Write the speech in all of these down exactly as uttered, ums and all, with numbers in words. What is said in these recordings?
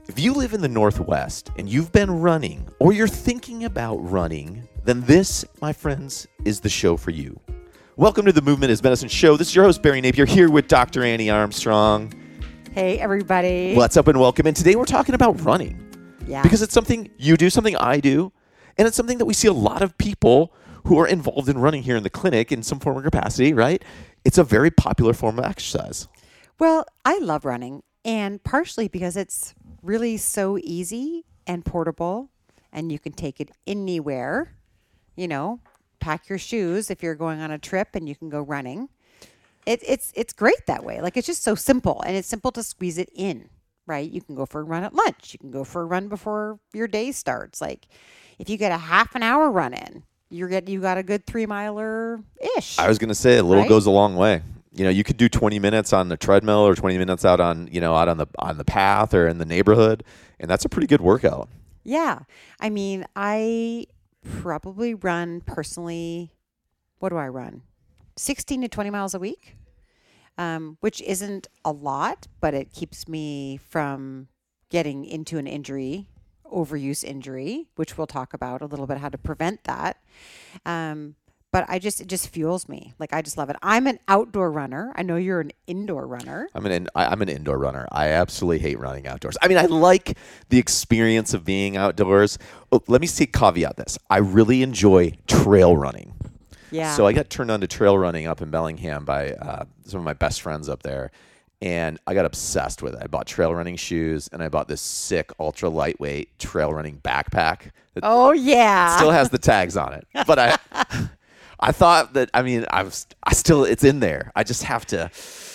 If you live in the Northwest and you've been running or you're thinking about running, then this, my friends, is the show for you. Welcome to the Movement is Medicine show. This is your host, Barry Napier, here with Doctor Annie Armstrong. Hey, everybody. What's up and welcome. And today we're talking about running. Yeah. Because it's something you do, something I do, and it's something that we see a lot of people who are involved in running here in the clinic in some form or capacity, right? It's a very popular form of exercise. Well, I love running, and partially because it's really so easy and portable, and you can take it anywhere. You know, pack your shoes if you're going on a trip and you can go running. It, it's it's great that way. Like, it's just so simple, and it's simple to squeeze it in, right? You can go for a run at lunch. You can go for a run before your day starts. Like, if you get a half an hour run in, you're get you got a good three miler ish. I was going to say a little right? goes a long way. You know, you could do twenty minutes on the treadmill or twenty minutes out on, you know, out on the on the path or in the neighborhood, and that's a pretty good workout. Yeah. I mean, I probably run personally, what do I run? sixteen to twenty miles a week, um, which isn't a lot, but it keeps me from getting into an injury, overuse injury, which we'll talk about a little bit, how to prevent that. Um, but I just, it just fuels me. Like, I just love it. I'm an outdoor runner. I know you're an indoor runner. I'm an in, I, I'm an indoor runner. I absolutely hate running outdoors. I mean, I like the experience of being outdoors. Oh, let me see, caveat this. I really enjoy trail running. Yeah. So I got turned on to trail running up in Bellingham by uh, some of my best friends up there. And I got obsessed with it. I bought trail running shoes, and I bought this sick, ultra lightweight trail running backpack. That oh, yeah. Still has the tags on it. But I I thought that, I mean, I was, I still, it's in there. I just have to,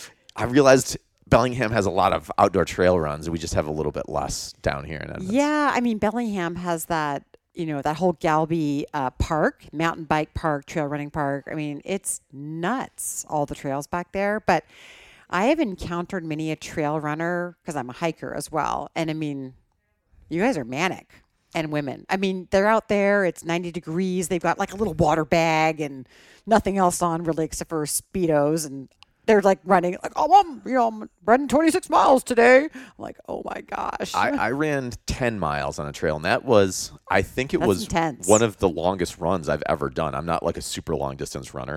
I realized Bellingham has a lot of outdoor trail runs, and we just have a little bit less down here in Edmonds. Yeah. I mean, Bellingham has that, you know, that whole Galby uh, park, mountain bike park, trail running park. I mean, it's nuts, all the trails back there. But I have encountered many a trail runner because I'm a hiker as well. And I mean, you guys are manic, and women. I mean, they're out there. It's ninety degrees. They've got like a little water bag and nothing else on really except for Speedos. And they're like running like, oh, I'm, you know, I'm running twenty-six miles today. I'm like, oh my gosh. I, I ran ten miles on a trail, and that was, I think it That's was intense. one of the longest runs I've ever done. I'm not like a super long distance runner.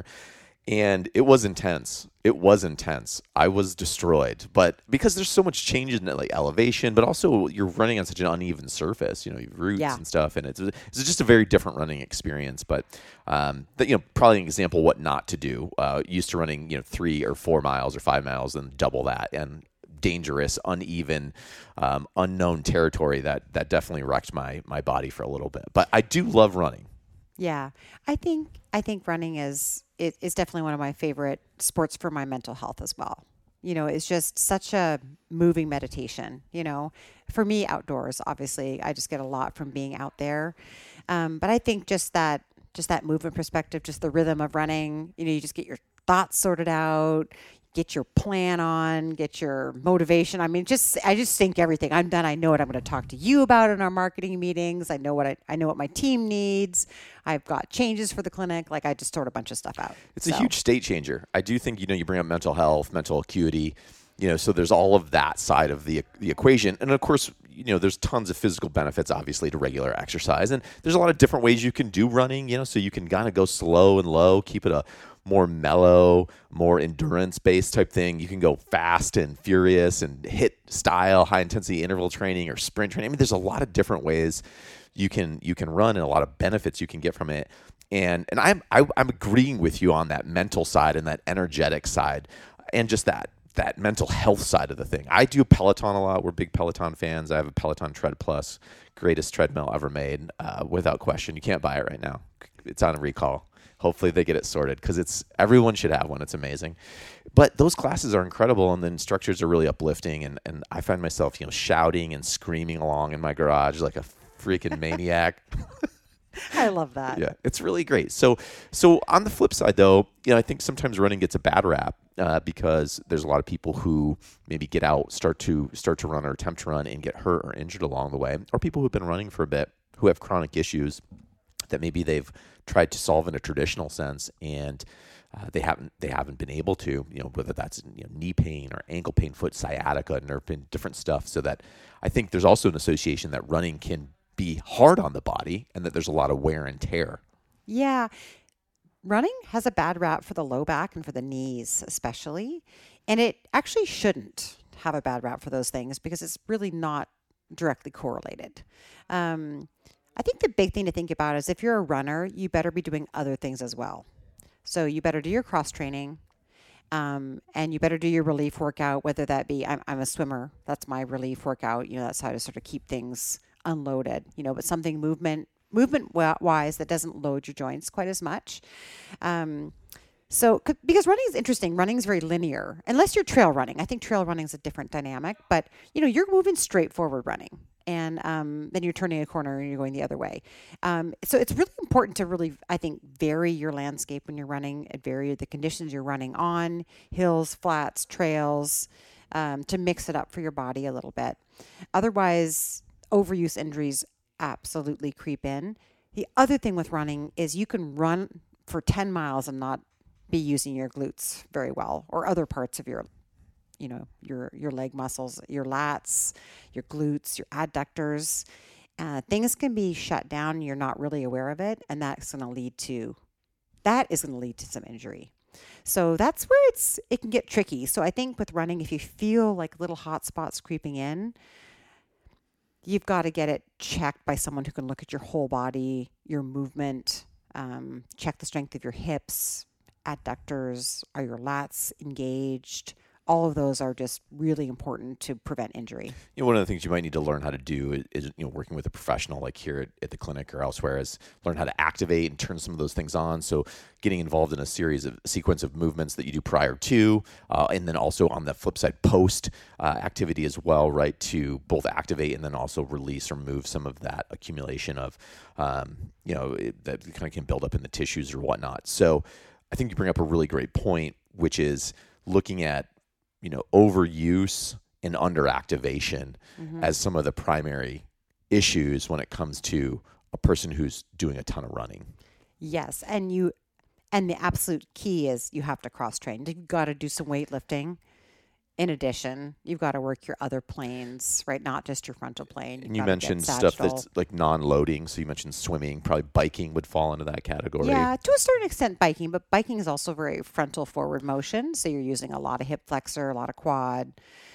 And it was intense. It was intense. I was destroyed. But because there's so much change in like elevation, but also you're running on such an uneven surface, you know, you have roots Yeah. and stuff. And it's, it's just a very different running experience. But, um, that, you know, probably an example what not to do. Uh, used to running, you know, three or four miles or five miles and double that. And dangerous, uneven, um, unknown territory that, that definitely wrecked my, my body for a little bit. But I do love running. Yeah, I think I think running is it is definitely one of my favorite sports for my mental health as well. You know, it's just such a moving meditation. You know, for me, outdoors, obviously, I just get a lot from being out there. Um, but I think just that just that movement perspective, just the rhythm of running. You know, you just get your thoughts sorted out. Get your plan on, get your motivation. I mean, just I just think everything. I'm done. I know what I'm going to talk to you about in our marketing meetings. I know what I, I know what my team needs. I've got changes for the clinic. Like, I just sort a bunch of stuff out. It's so. a huge state changer. I do think, you know, you bring up mental health, mental acuity, you know, so there's all of that side of the the equation. And of course, you know, there's tons of physical benefits, obviously, to regular exercise. And there's a lot of different ways you can do running, you know, so you can kind of go slow and low, keep it a more mellow, more endurance-based type thing. You can go fast and furious and hit style, high-intensity interval training or sprint training. I mean, there's a lot of different ways you can you can run and a lot of benefits you can get from it. And and I'm I, I'm agreeing with you on that mental side and that energetic side, and just that that mental health side of the thing. I do Peloton a lot. We're big Peloton fans. I have a Peloton Tread Plus, greatest treadmill ever made, uh, without question. You can't buy it right now. It's on a recall. Hopefully they get it sorted because it's everyone should have one. It's amazing. But those classes are incredible, and the instructors are really uplifting. And, and I find myself, you know, shouting and screaming along in my garage like a freaking maniac. I love that. Yeah, it's really great. So, so on the flip side, though, you know, I think sometimes running gets a bad rap uh, because there's a lot of people who maybe get out, start to start to run or attempt to run and get hurt or injured along the way, or people who've been running for a bit who have chronic issues that maybe they've tried to solve in a traditional sense, and uh, they haven't they haven't been able to, you know, whether that's you know, knee pain or ankle pain, foot sciatica, nerve pain, different stuff. So that I think there's also an association that running can be hard on the body and that there's a lot of wear and tear. Yeah. Running has a bad rap for the low back and for the knees, especially. And it actually shouldn't have a bad rap for those things because it's really not directly correlated. Um, I think the big thing to think about is if you're a runner, you better be doing other things as well. So you better do your cross training, um, and you better do your relief workout, whether that be, I'm, I'm a swimmer. That's my relief workout. You know, that's how to sort of keep things unloaded, you know, but something movement, movement wise that doesn't load your joints quite as much. Um, so, because running is interesting, running is very linear, unless you're trail running. I think trail running is a different dynamic, but you know, you're moving straight forward running. And um, then you're turning a corner and you're going the other way. Um, so it's really important to really, I think, vary your landscape when you're running, and vary the conditions you're running on, hills, flats, trails, um, to mix it up for your body a little bit. Otherwise, overuse injuries absolutely creep in. The other thing with running is you can run for ten miles and not be using your glutes very well, or other parts of your you know, your, your leg muscles, your lats, your glutes, your adductors. Uh, things can be shut down and you're not really aware of it. And that's going to lead to, that is going to lead to some injury. So that's where it's, it can get tricky. So I think with running, if you feel like little hot spots creeping in, you've got to get it checked by someone who can look at your whole body, your movement, um, check the strength of your hips, adductors, are your lats engaged? All of those are just really important to prevent injury. You know, one of the things you might need to learn how to do is, is you know, working with a professional like here at, at the clinic or elsewhere, is learn how to activate and turn some of those things on. So getting involved in a series of a sequence of movements that you do prior to, uh, and then also on the flip side, post uh, activity as well, right? To both activate and then also release or move some of that accumulation of, um, you know, it, that kind of can build up in the tissues or whatnot. So I think you bring up a really great point, which is looking at, you know, overuse and underactivation mm-hmm. as some of the primary issues when it comes to a person who's doing a ton of running. Yes. And you, and the absolute key is you have to cross train. You've got to do some weightlifting. In addition, you've got to work your other planes, right? Not just your frontal plane. You've and you mentioned stuff that's like non-loading. So you mentioned swimming, probably biking would fall into that category. Yeah, to a certain extent biking, but biking is also very frontal forward motion. So you're using a lot of hip flexor, a lot of quad,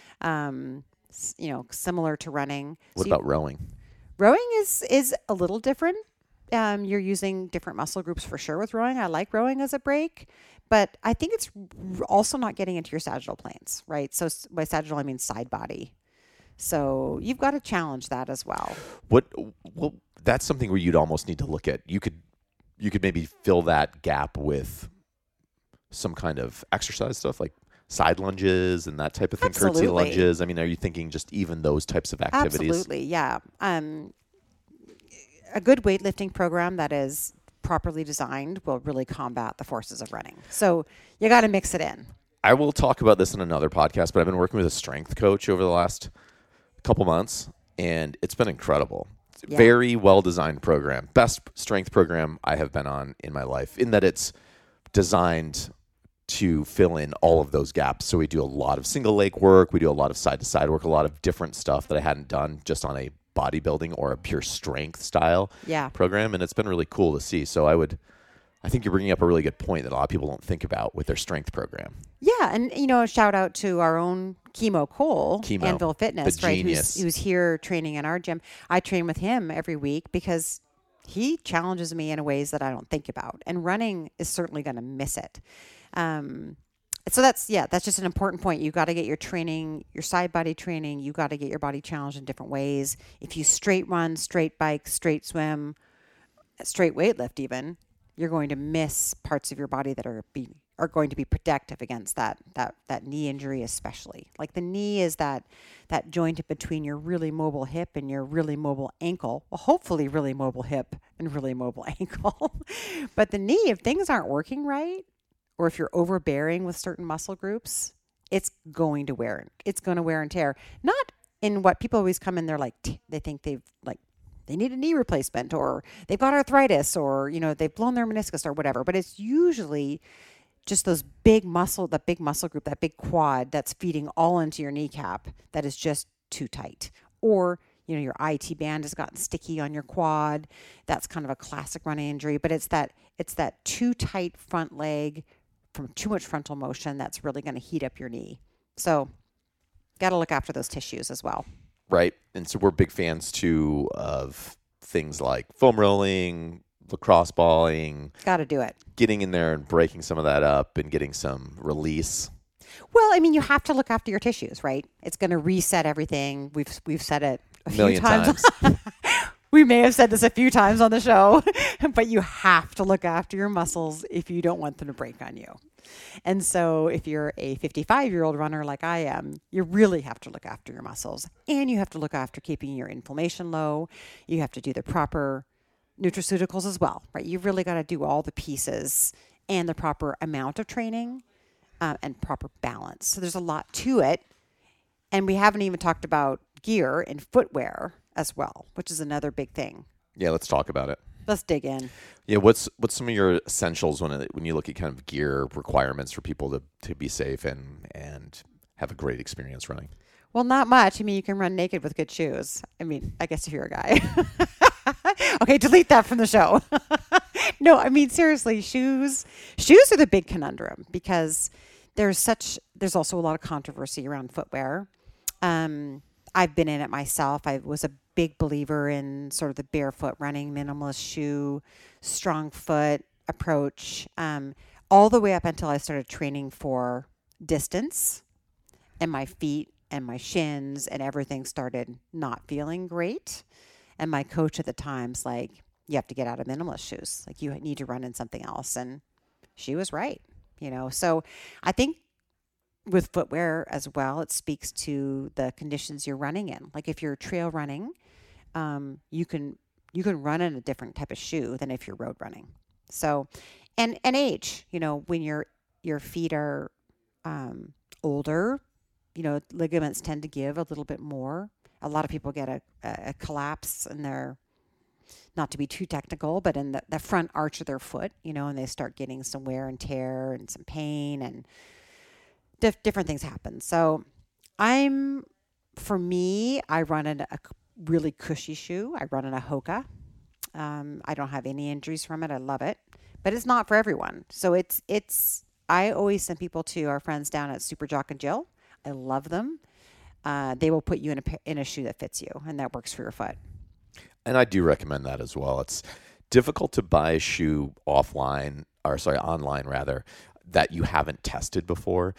um, you know, similar to running. What so about you, rowing? Rowing is, is a little different. Um, you're using different muscle groups for sure with rowing. I like rowing as a break. But I think it's also not getting into your sagittal planes, right? So by sagittal, I mean side body. So you've got to challenge that as well. What? Well, that's something where you'd almost need to look at. You could, you could maybe fill that gap with some kind of exercise stuff like side lunges and that type of thing, Absolutely. curtsy lunges. I mean, are you thinking just even those types of activities? Absolutely, yeah. Um, a good weightlifting program that is properly designed will really combat the forces of running. So you got to mix it in. I will talk about this in another podcast, but I've been working with a strength coach over the last couple months, and it's been incredible. It's a yeah. very well-designed program. Best strength program I have been on in my life, in that it's designed to fill in all of those gaps. So we do a lot of single leg work. We do a lot of side-to-side work, a lot of different stuff that I hadn't done just on a bodybuilding or a pure strength style yeah. program. And it's been really cool to see. So I would, I think you're bringing up a really good point that a lot of people don't think about with their strength program. Yeah. And, you know, shout out to our own Chemo Cole, Chemo, Anvil Fitness, the right? genius. Who's, who's here training in our gym. I train with him every week because he challenges me in ways that I don't think about. And running is certainly going to miss it. Um, So that's, yeah, that's just an important point. You got to get your training, your side body training. You got to get your body challenged in different ways. If you straight run, straight bike, straight swim, straight weightlift even, you're going to miss parts of your body that are be, are going to be protective against that, that, that knee injury, especially. Like the knee is that, that joint between your really mobile hip and your really mobile ankle. Well, hopefully really mobile hip and really mobile ankle. But the knee, if things aren't working right, or if you're overbearing with certain muscle groups, it's going to wear, it's going to wear and tear. Not in what people always come in, they're like, t- they think they've like, they need a knee replacement or they've got arthritis or, you know, they've blown their meniscus or whatever. But it's usually just those big muscle, that big muscle group, that big quad that's feeding all into your kneecap that is just too tight. Or, you know, your I T band has gotten sticky on your quad. That's kind of a classic running injury, but it's that it's that too tight front leg from too much frontal motion that's really going to heat up your knee. So got to look after those tissues as well. Right. And so we're big fans too of things like foam rolling, lacrosse balling. Got to do it. Getting in there and breaking some of that up and getting some release. Well, I mean, you have to look after your tissues, right? It's going to reset everything. We've we've said it a few Million times. times. We may have said this a few times on the show, but you have to look after your muscles if you don't want them to break on you. And so if you're a fifty-five-year-old runner like I am, you really have to look after your muscles. And you have to look after keeping your inflammation low. You have to do the proper nutraceuticals as well, right? You've really got to do all the pieces and the proper amount of training uh, and proper balance. So there's a lot to it. And we haven't even talked about gear and footwear as well, which is another big thing. Yeah, let's talk about it. Let's dig in. Yeah, what's what's some of your essentials when it, when you look at kind of gear requirements for people to, to be safe and and have a great experience running? Well, not much. I mean, you can run naked with good shoes. I mean, I guess if you're a guy. Okay, delete that from the show. No, I mean, seriously, shoes. Shoes are the big conundrum because there's such, there's also a lot of controversy around footwear. Um, I've been in it myself. I was a big believer in sort of the barefoot running, minimalist shoe, strong foot approach, um, all the way up until I started training for distance, and my feet and my shins and everything started not feeling great. And my coach at the time's like, you have to get out of minimalist shoes. Like, you need to run in something else. And she was right, you know. So I think with footwear as well, it speaks to the conditions you're running in. Like, if you're trail running, um, you can you can run in a different type of shoe than if you're road running. So, and and age, you know, when your your feet are um, older, you know, ligaments tend to give a little bit more. A lot of people get a, a collapse in their, not to be too technical, but in the, the front arch of their foot, you know, and they start getting some wear and tear and some pain, and diff- different things happen. So I'm, for me, I run in a really cushy shoe. I run in a Hoka. Um, I don't have any injuries from it. I love it, but it's not for everyone. So it's, it's, I always send people to our friends down at Super Jock and Jill. I love them. Uh, they will put you in a in a shoe that fits you, and that works for your foot. And I do recommend that as well. It's difficult to buy a shoe offline, or sorry, online rather, that you haven't tested before.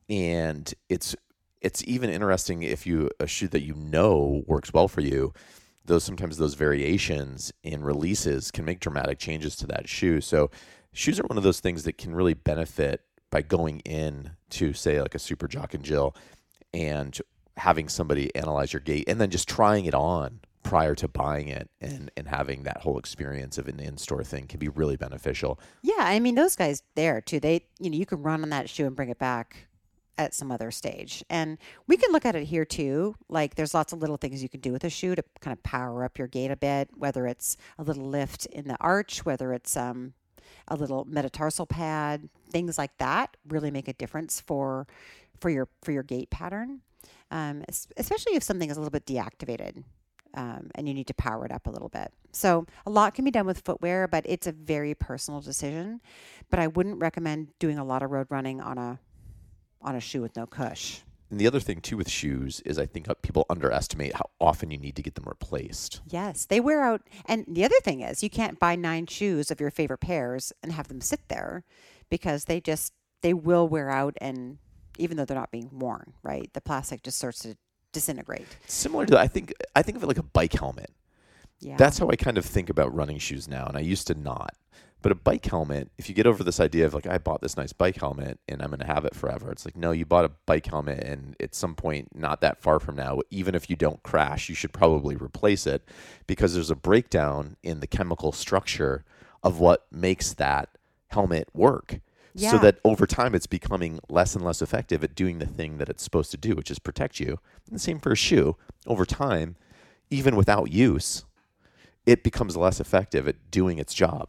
And it's it's even interesting if you a shoe that you know works well for you. Those sometimes those variations in releases can make dramatic changes to that shoe. So shoes are one of those things that can really benefit by going in to, say, like a Super Jock and Jill and having somebody analyze your gait and then just trying it on prior to buying it, and, and having that whole experience of an in-store thing can be really beneficial. Yeah, I mean, those guys there too, they, you know, you can run on that shoe and bring it back at some other stage. And we can look at it here too. Like, there's lots of little things you can do with a shoe to kind of power up your gait a bit, whether it's a little lift in the arch, whether it's um, a little metatarsal pad, things like that really make a difference for for your for your gait pattern. Um, especially if something is a little bit deactivated um, and you need to power it up a little bit. So a lot can be done with footwear, but it's a very personal decision. But I wouldn't recommend doing a lot of road running on a on a shoe with no cush. And the other thing too with shoes is I think people underestimate how often you need to get them replaced. Yes, they wear out. And the other thing is, you can't buy nine shoes of your favorite pairs and have them sit there, because they just they will wear out, and even though they're not being worn, right? The plastic just starts to disintegrate. Similar to, I think, I think of it like a bike helmet. Yeah. That's how I kind of think about running shoes now, and I used to not. But a bike helmet, if you get over this idea of like, I bought this nice bike helmet and I'm going to have it forever. It's like, no, you bought a bike helmet, and at some point, not that far from now, even if you don't crash, you should probably replace it, because there's a breakdown in the chemical structure of what makes that helmet work. Yeah. So that over time, it's becoming less and less effective at doing the thing that it's supposed to do, which is protect you. And the same for a shoe. Over time, even without use, it becomes less effective at doing its job.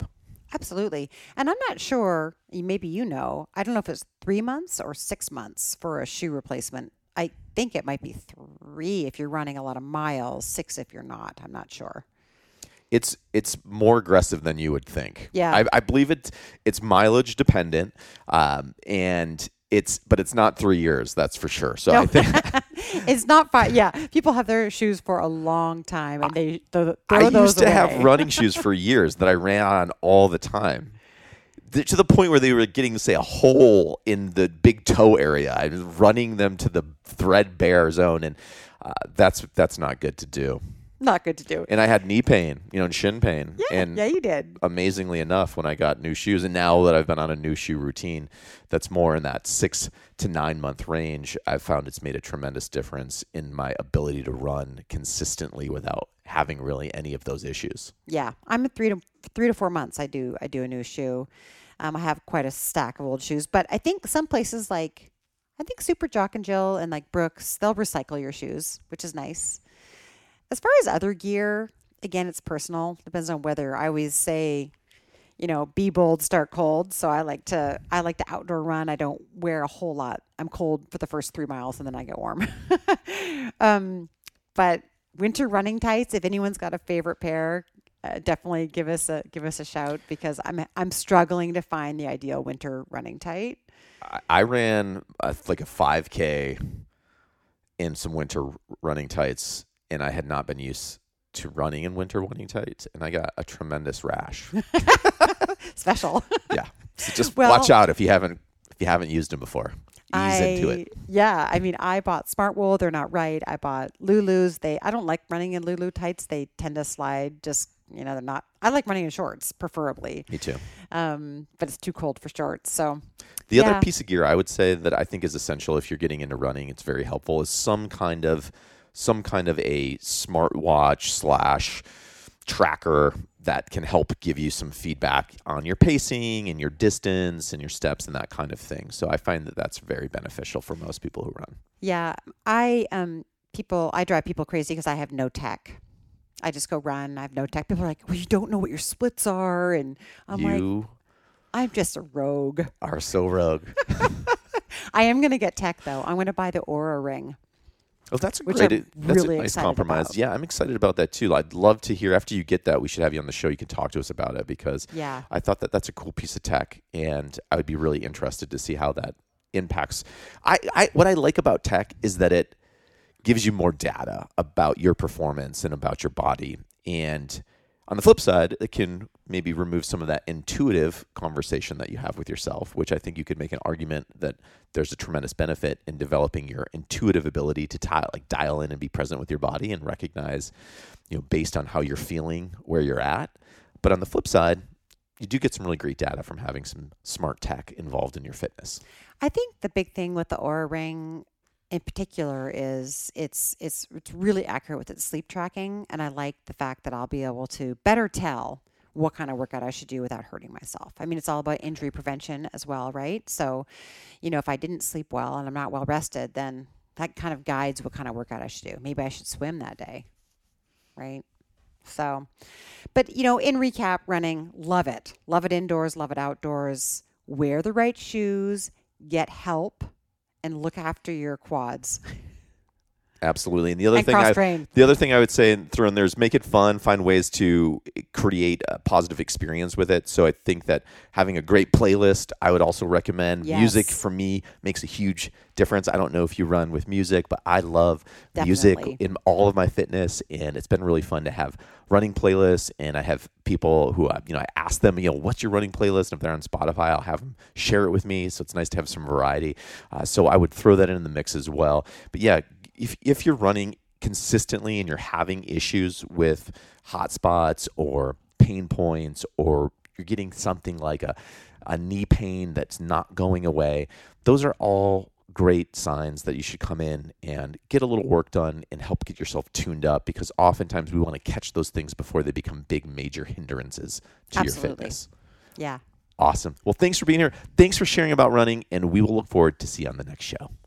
Absolutely. And I'm not sure, maybe you know, I don't know if it's three months or six months for a shoe replacement. I think it might be three if you're running a lot of miles, six if you're not. I'm not sure. It's it's more aggressive than you would think. Yeah. I, I believe it. It's mileage dependent, um, and it's but it's not three years. That's for sure. So No. I think It's not fine. Yeah. People have their shoes for a long time and they th- throw I those used to away. have running shoes for years that I ran on all the time. Th- To the point where they were getting, say, a hole in the big toe area. I was running them to the threadbare zone, and uh, that's that's not good to do. Not good to do. And I had knee pain, you know, and shin pain. Yeah, and yeah, you did. amazingly enough, when I got new shoes, and now that I've been on a new shoe routine that's more in that six to nine month range, I've found it's made a tremendous difference in my ability to run consistently without having really any of those issues. Yeah, I'm at three to three to four months. I do I do a new shoe. Um, I have quite a stack of old shoes, but I think some places like I think Super Jock and Jill and like Brooks, they'll recycle your shoes, which is nice. As far as other gear, again, it's personal. Depends on weather. I always say, you know, be bold, start cold. So I like to I like to outdoor run. I don't wear a whole lot. I'm cold for the first three miles and then I get warm. um, but winter running tights. If anyone's got a favorite pair, uh, definitely give us a give us a shout because I'm I'm struggling to find the ideal winter running tight. I, I ran a, like a five K in some winter running tights, and I had not been used to running in winter running tights, and I got a tremendous rash. Special. Yeah, so just Well- watch out if you haven't if you haven't used them before. Ease I, into it. Yeah, I mean, I bought Smart Wool. They're not right. I bought Lulu's. They, I don't like running in Lulu tights. They tend to slide. Just you know, they're not. I like running in shorts, preferably. Me too. Um, but it's too cold for shorts. So The yeah. other piece of gear I would say that I think is essential if you're getting into running, it's very helpful, is some kind of some kind of a smartwatch slash tracker that can help give you some feedback on your pacing and your distance and your steps and that kind of thing. So I find that that's very beneficial for most people who run. Yeah, I um people I drive people crazy because I have no tech. I just go run. I have no tech. People are like, "Well, you don't know what your splits are," and I'm like, you "I'm just a rogue." are so rogue. I am gonna get tech though. I'm gonna buy the Aura Ring. Oh, that's a Which great. I'm That's really a nice excited compromise. about. Yeah, I'm excited about that too. I'd love to hear after you get that. We should have you on the show. You can talk to us about it because Yeah. I thought that that's a cool piece of tech, and I would be really interested to see how that impacts. I, I what I like about tech is that it gives you more data about your performance and about your body. And on the flip side, it can maybe remove some of that intuitive conversation that you have with yourself, which I think you could make an argument that there's a tremendous benefit in developing your intuitive ability to ti- like dial in and be present with your body and recognize, you know, based on how you're feeling, where you're at. But on the flip side, you do get some really great data from having some smart tech involved in your fitness. I think the big thing with the Aura Ring in particular is it's it's it's really accurate with its sleep tracking, and I like the fact that I'll be able to better tell what kind of workout I should do without hurting myself. I mean, it's all about injury prevention as well, right? So, you know, if I didn't sleep well and I'm not well rested, then that kind of guides what kind of workout I should do. Maybe I should swim that day, right? So, but you know, in recap, running, love it. Love it indoors, love it outdoors. Wear the right shoes, get help, and look after your quads. Absolutely. And the other And thing I cross-train. the other thing I would say and throw in there is make it fun, find ways to create a positive experience with it. So I think that having a great playlist, I would also recommend. Yes. Music for me makes a huge difference. I don't know if you run with music, but I love music Definitely. in all of my fitness, and it's been really fun to have running playlists. And I have people who I, you know I ask them, you know, what's your running playlist? And if they're on Spotify, I'll have them share it with me. So it's nice to have some variety. Uh, so I would throw that in the mix as well. But yeah, if if you're running consistently and you're having issues with hot spots or pain points, or you're getting something like a, a knee pain that's not going away, those are all great signs that you should come in and get a little work done and help get yourself tuned up, because oftentimes we want to catch those things before they become big major hindrances to Absolutely. your fitness. Yeah. Awesome. Well, thanks for being here. Thanks for sharing about running, and we will look forward to see you on the next show.